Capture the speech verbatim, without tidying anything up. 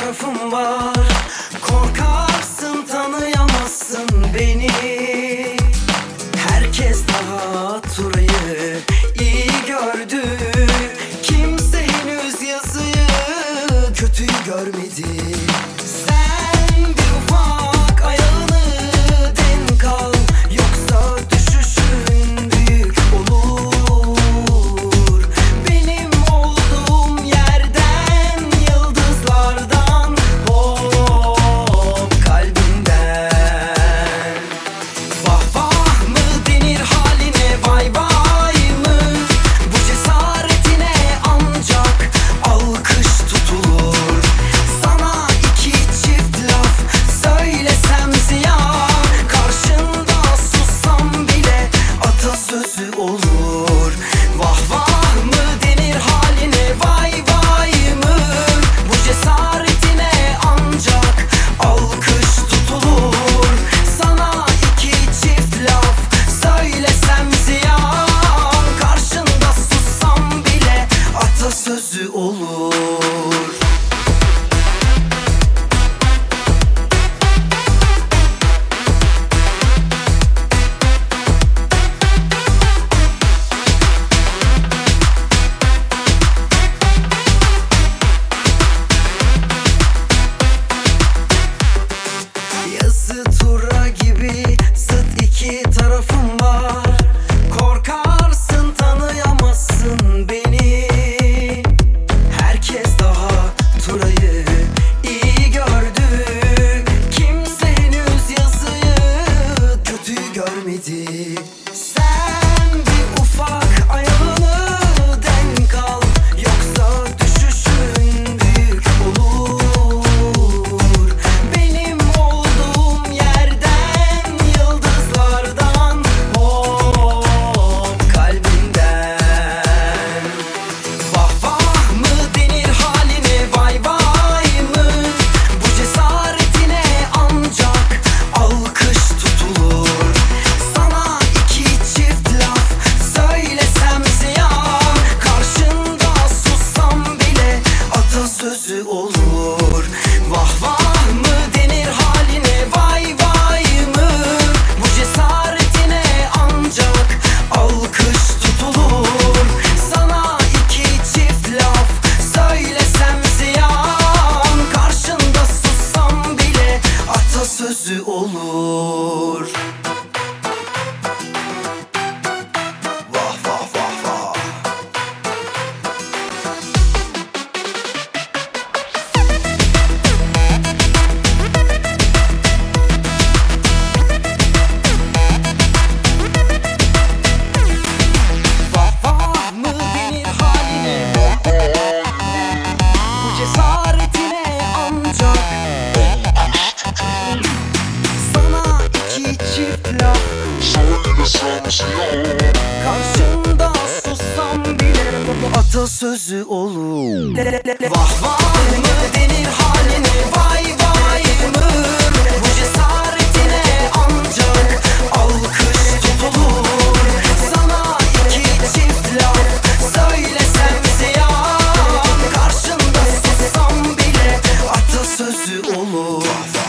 tarafım var. Korkarsın, tanıyamazsın beni. Herkes daha Turay'ı iyi gördü. Kimse henüz yazıyı kötüyü görmedi. Sen bir ufak ayağını denk al, yoksa düşüşün büyük olur. Benim olduğum yerden, yıldızlardan, hop kalbinden. Vah vah mı denir haline, vay vay mı? Bu cesaretine ancak alkış tutulur. Sana iki çift laf söylesem ziyan, karşında sussam bile atasözü olur. Vah vah mı denir haline, vay vay mı? Bu cesaretine ancak alkış tutulur. Sana iki çift laf söylesem ziyan, karşında sussam bile atasözü olur. Yazı tura gibi zıt iki tarafım var. Korkarsın, tanıyamazsın beni. Herkes daha Turay'ı iyi gördü. Kimse henüz yazıyı kötüyü görmedi. Sen bir ufak ayağını denk al, yoksa düşüşün büyük olur. Benim olduğum yerden, yıldızlardan, hop kalbinden. Vah vah mı denir haline, vay vay mı? Bu cesaretine ancak alkış tutulur. Sana iki çift laf söylesem ziyan, karşında sussam bile atasözü olur. Vah vah mı denir haline, vay vay mı? Bu cesaretine ancak alkış tutulur. Sana iki çift laf söylesem ziyan, karşında sussam bile atasözü olur. Vah vah vah vah. Vah vah mı denir haline, bu cesaretine ancak sana iki çift laf karşında sussam bile atasözü olur. Vah vah mı denir haline, vay vay mı? Bu cesaretine ancak alkış tutulur. Sana iki çift laf söylesem ziyan, karşında sussam bile atasözü olur.